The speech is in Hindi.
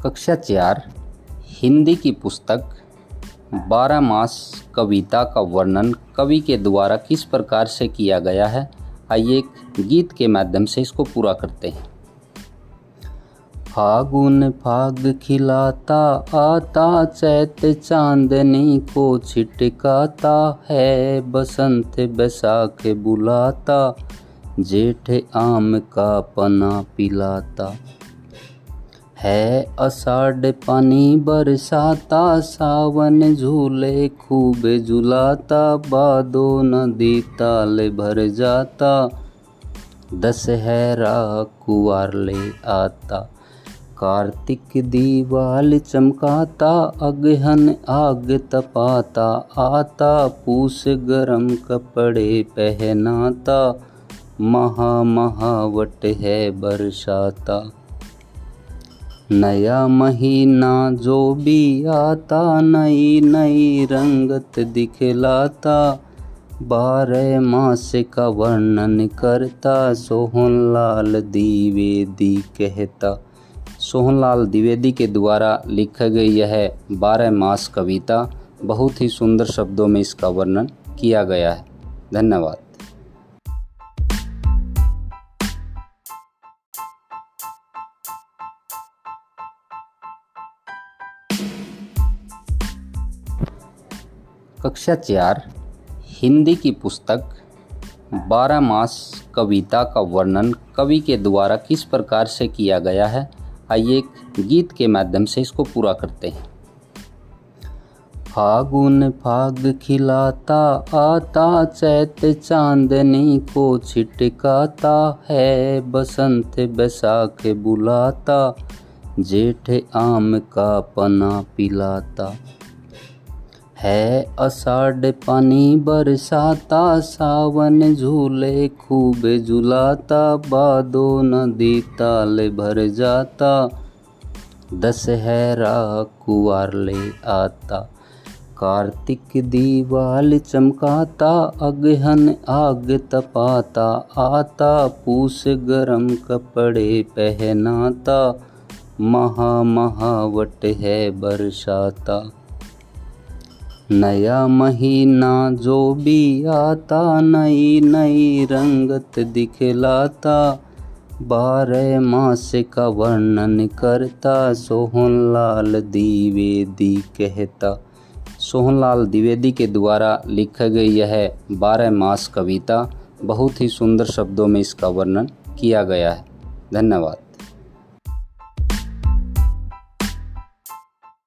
कक्षा 4 हिंदी की पुस्तक 12 मास कविता का वर्णन कवि के द्वारा किस प्रकार से किया गया है। आइए एक गीत के माध्यम से इसको पूरा करते हैं। फागुन फाग खिलाता आता, चैत चांदनी को छिटकाता है, बसंत बैसाख बुलाता, जेठ आम का पना पिलाता है, आषाढ़ पानी बरसाता, सावन झूले खूब झुलाता, बादो नदी ताल भर जाता, दशहरा कुआर ले आता, कार्तिक दीवाल चमकाता, अगहन आग तपाता आता, पूस गरम कपड़े पहनाता, महावट है बरसाता, नया महीना जो भी आता, नई नई रंगत दिखलाता, 12 मास का वर्णन करता, सोहनलाल द्विवेदी कहता। सोहनलाल द्विवेदी के द्वारा लिखा गई यह 12 मास कविता बहुत ही सुंदर शब्दों में इसका वर्णन किया गया है। धन्यवाद। कक्षा 4 हिंदी की पुस्तक 12 मास कविता का वर्णन कवि के द्वारा किस प्रकार से किया गया है। आइए एक गीत के माध्यम से इसको पूरा करते हैं। फागुन फाग खिलाता आता, चैत चांदनी को छिटकाता है, बसंत बैसाख बुलाता, जेठ आम का पना पिलाता है, आषाढ़ पानी बरसाता, सावन झूले खूब झुलाता, बादो नदी ताल भर जाता, दशहरा कुआर ले आता, कार्तिक दीवाल चमकाता, अगहन आग तपाता आता, पूस गरम कपड़े पहनाता, महावट है बरसाता, नया महीना जो भी आता, नई नई रंगत दिखलाता, 12 मास का वर्णन करता, सोहनलाल द्विवेदी कहता। सोहनलाल द्विवेदी के द्वारा लिखा गई यह 12 मास कविता बहुत ही सुंदर शब्दों में इसका वर्णन किया गया है। धन्यवाद।